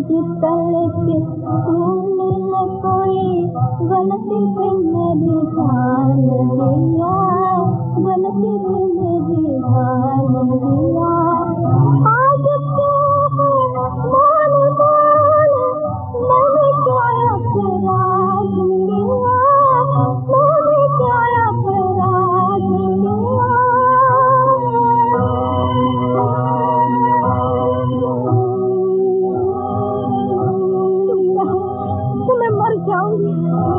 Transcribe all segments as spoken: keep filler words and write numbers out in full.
निकल के तूने न कोई गलती पे मेरी जान दिया, गलती पे मेरी जान दिया। आज क्या है बोल बोल, मैंने क्या अपराध किया, मैंने क्या अपराध किया। तो मैं मर जाऊंगी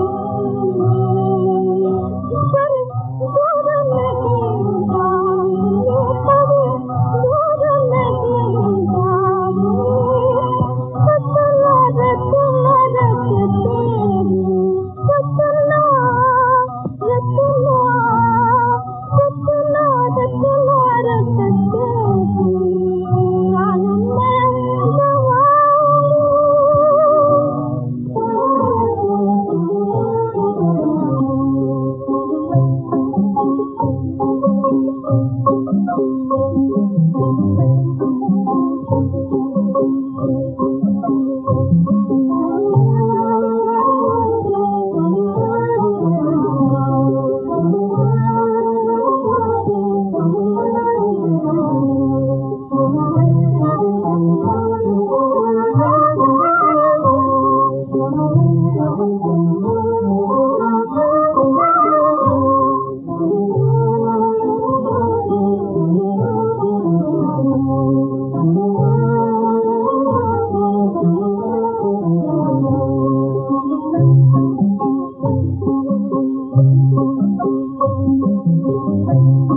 पर दूर नहीं जाऊंगी, कभी दूर नहीं जाऊंगी। सतना रतना रखते सतना रतना रतना रतना रखते Thank you.